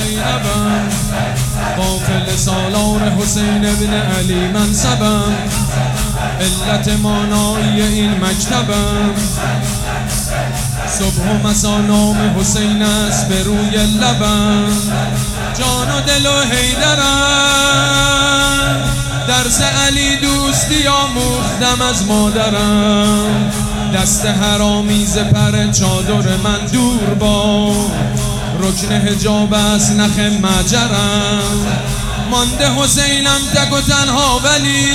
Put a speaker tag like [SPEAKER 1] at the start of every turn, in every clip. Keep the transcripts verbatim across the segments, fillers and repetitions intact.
[SPEAKER 1] زینبم، قافل سالار حسین ابن علی منصبم، علت مانایی این مکتبم، صبح و مسا نام حسین است به روی لبم، جان و دل و حیدرم، درس علی دوستی آموختم از مادرم، دست حرامیز پر چادر من دور با رکن حجاب است نخ مجرم، مانده حسینم تک و تنها ولی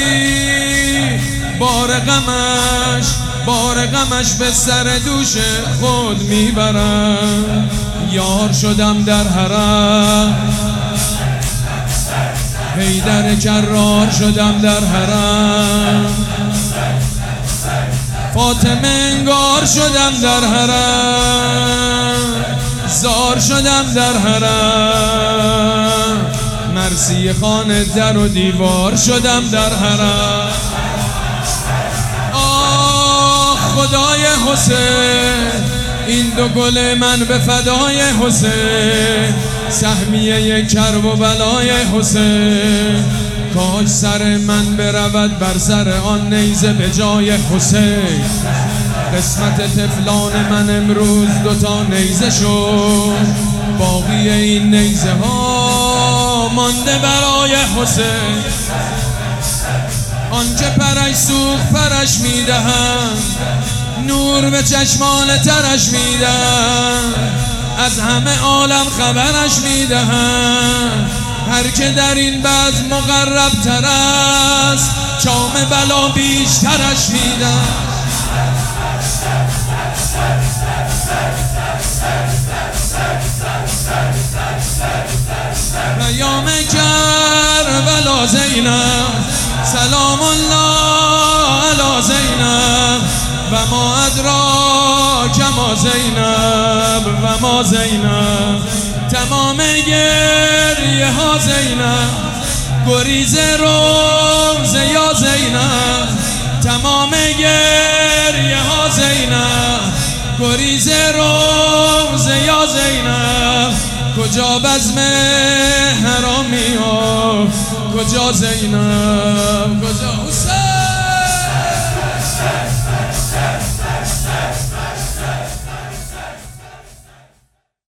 [SPEAKER 1] بار غمش بار غمش به سر دوش خود میبرم، یار شدم در حرم، حیدر کرار شدم در حرم، فاطمه انگار شدم در حرم، زار شدم در حرم، مرسی خانه در و دیوار شدم در حرم. آه خدای حسین، این دو گل من به فدای حسین، سهمیه کرب و بلای حسین، کاش سر من برود بر سر آن نیزه به جای حسین، قسمت طفلان من امروز دوتا نیزه شد، باقی این نیزه ها مانده برای حسین، آنچه پرش سوخت پرش میدهم، نور به چشمان ترش میدهم، از همه عالم خبرش میدهم، هر که در این بزم مقرب تر است چام بلا بیشترش میدم. پیام کربلا زینب، سلام الله علی زینب، و ما ادراک ما زینب و ما زینب، تمام گریه ها زینب، گریز روز یا زینب، تمام گریه ها زینب، گریز روز یا زینب، کجا بزم حرامی ها، کجا زینب، کجا